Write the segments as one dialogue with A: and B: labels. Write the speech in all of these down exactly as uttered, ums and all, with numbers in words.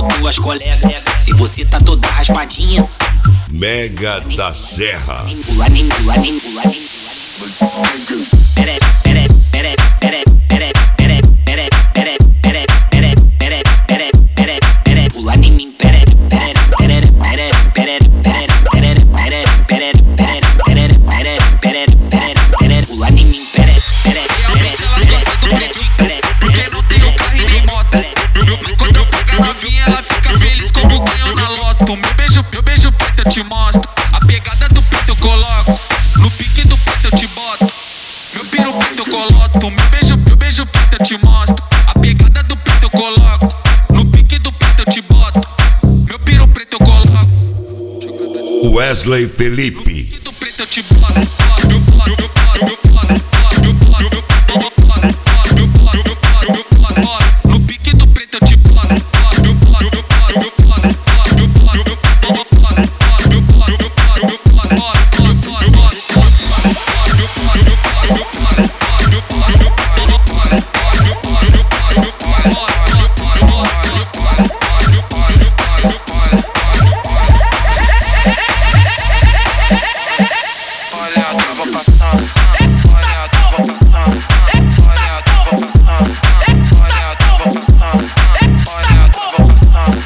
A: tuas colegas. Se você tá toda raspadinha,
B: Mega da Serra.
A: nem pula, nem pula, nem pula, nem pula. Pere, pere, pere, pere, pere, pere, pere, pere, pere, pere, pere, pere, pere, pere, pula em mim, pere, pere, pere, pere, pere, pere, pere, pere, pere, pere, pere, pere, pere, pere, pere, pula em mim, pere, pere, pere.
C: Elas gostam do pretinho, porque não tem o carro e nem moto. Quando eu pego a novinha, ela fica feliz como ganhou na loto. Meu beijo, meu beijo preto eu te mostro. A pegada do preto eu coloco. No pique do preto eu te boto. Meu piro preto eu coloco. Meu beijo, meu beijo preto eu te mostro. A pegada do preto eu coloco. No pique do preto eu te boto. Meu piro preto eu coloco.
B: Wesley Felipe.
C: Pique do preto eu te boto. Meu boto, meu boto, meu boto, meu boto, meu boto, meu boto, meu boto, meu boto. No pique do preto eu te boto. Meu boto, meu boto, meu boto, meu boto, meu boto, meu boto, meu boto, meu boto, meu boto.
D: Olha a turma passando, olha a turma passando, olha a turma passando, olha a turma passando, olha a turma passando,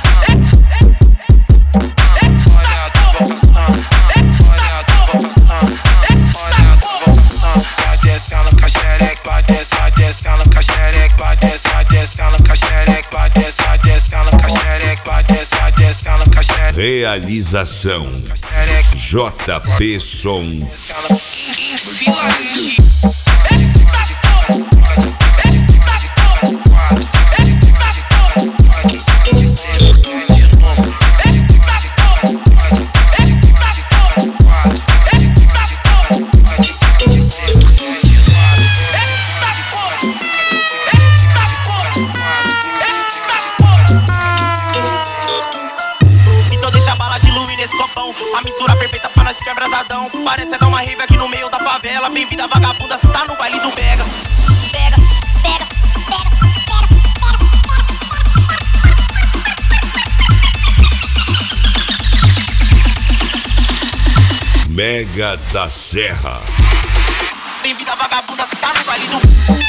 D: olha a turma passando, olha a turma passando, olha a turma passando. Vai descendo com a xereca, vai descendo, vai descendo com a xereca, vai descendo, vai descendo com a xereca, vai descendo, vai descendo com a xereca, vai descendo, vai descendo com a xereca.
B: Realização J P Som.
C: Vila R.
E: Então deixa a bala de lume nesse copão. A mistura perfeita pra nós ficar abrasadão. Parece dar uma rave aqui no meio da favela. Bem-vinda vagabunda, cê tá no baile do Pega.
F: Pega, pega, pega, pega,
B: Mega da Serra.
E: Bem-vinda vagabunda, cê tá no baile do